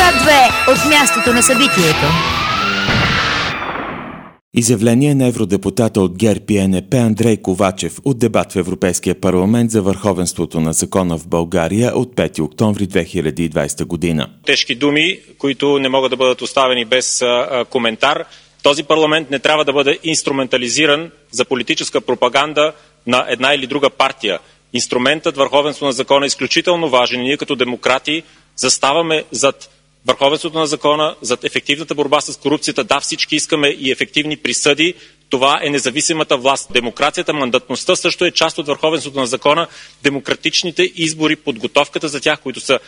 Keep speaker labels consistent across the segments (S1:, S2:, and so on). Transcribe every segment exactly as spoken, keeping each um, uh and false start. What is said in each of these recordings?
S1: две от мястото на събитието.
S2: Изявление на евродепутата от ГЕРБ и Н П Андрей Ковачев от дебат в Европейския парламент за върховенството на закона в България от пети октомври две хиляди и двадесета година.
S3: Тежки думи, които не могат да бъдат оставени без а, коментар. Този парламент не трябва да бъде инструментализиран за политическа пропаганда на една или друга партия. Инструментът върховенство на закона е изключително важен и ние като демократи заставаме зад върховенството на закона, зад ефективната борба с корупцията. Да, всички искаме и ефективни присъди. Това е независимата власт. Демокрацията, мандатността също е част от върховенството на закона. Демократичните избори, подготовката за тях, които са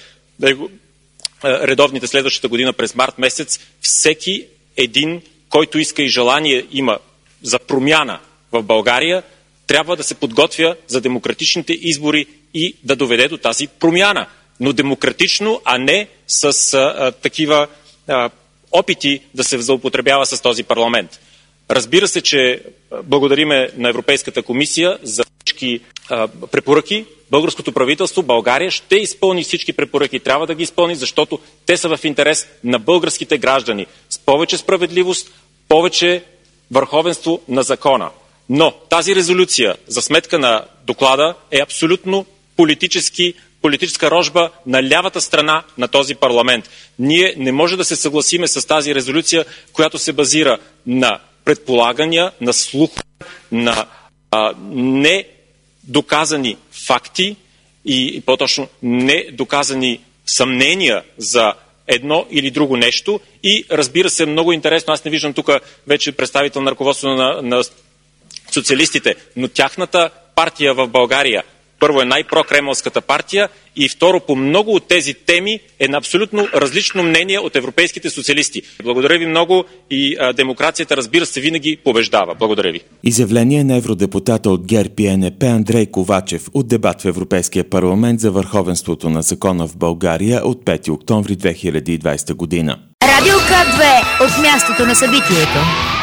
S3: редовните следващата година през март месец, всеки един, който иска и желание има за промяна в България, трябва да се подготвя за демократичните избори и да доведе до тази промяна. Но демократично, а не с а, такива а, опити да се злоупотребява с този парламент. Разбира се, че благодариме на Европейската комисия за всички а, препоръки. Българското правителство, България ще изпълни всички препоръки. Трябва да ги изпълни, защото те са в интерес на българските граждани. С повече справедливост, повече върховенство на закона. Но тази резолюция за сметка на доклада е абсолютно политически политическа рожба на лявата страна на този парламент. Ние не може да се съгласиме с тази резолюция, която се базира на предполагания, на слух, на а, недоказани факти и, и по-точно недоказани съмнения за едно или друго нещо. И разбира се, много интересно, аз не виждам тук вече представител на ръководството на, на социалистите, но тяхната партия в България първо е най-прокремълската партия и второ по много от тези теми е на абсолютно различно мнение от европейските социалисти. Благодаря ви много и а, демокрацията, разбира се, винаги побеждава. Благодаря ви.
S2: Изявление на евродепутата от ГЕРБ и Н П Андрей Ковачев от дебат в Европейския парламент за върховенството на закона в България от пети октомври две хиляди и двадесета година.
S1: Радио К две от мястото на събитието.